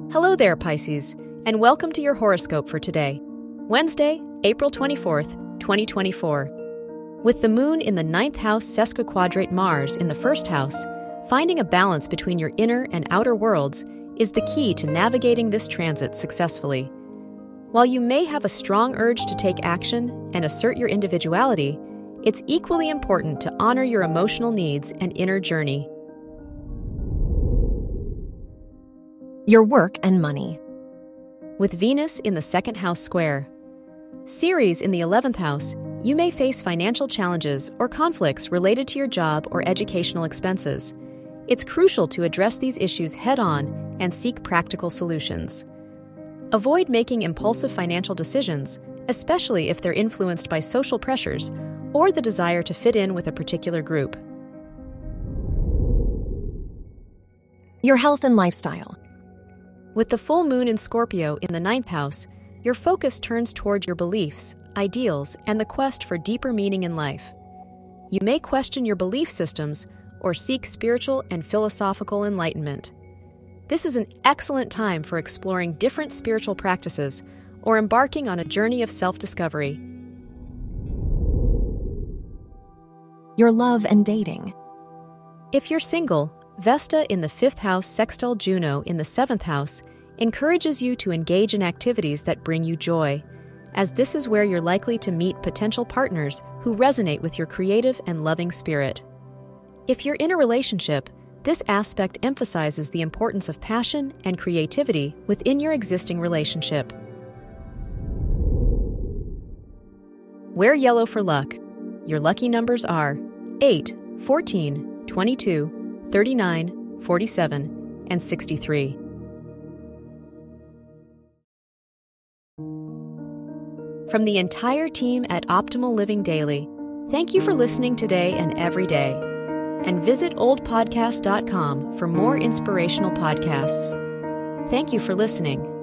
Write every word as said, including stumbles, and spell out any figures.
Hello there, Pisces, and welcome to your horoscope for today, Wednesday, April twenty-fourth, twenty twenty-four. With the moon in the ninth house sesquiquadrate Mars in the first house, finding a balance between your inner and outer worlds is the key to navigating this transit successfully. While you may have a strong urge to take action and assert your individuality, it's equally important to honor your emotional needs and inner journey. Your work and money. With Venus in the second house square, Ceres in the eleventh house, you may face financial challenges or conflicts related to your job or educational expenses. It's crucial to address these issues head-on and seek practical solutions. Avoid making impulsive financial decisions, especially if they're influenced by social pressures or the desire to fit in with a particular group. Your health and lifestyle. With the full moon in Scorpio in the ninth house, your focus turns toward your beliefs, ideals, and the quest for deeper meaning in life. You may question your belief systems or seek spiritual and philosophical enlightenment. This is an excellent time for exploring different spiritual practices or embarking on a journey of self-discovery. Your love and dating. If you're single, Vesta in the fifth house sextile Juno in the seventh house encourages you to engage in activities that bring you joy, as this is where you're likely to meet potential partners who resonate with your creative and loving spirit. If you're in a relationship, this aspect emphasizes the importance of passion and creativity within your existing relationship. Wear yellow for luck. Your lucky numbers are eight, fourteen, twenty-two, thirty-nine, forty-seven, and sixty-three. From the entire team at Optimal Living Daily, thank you for listening today and every day. And visit old podcast dot com for more inspirational podcasts. Thank you for listening.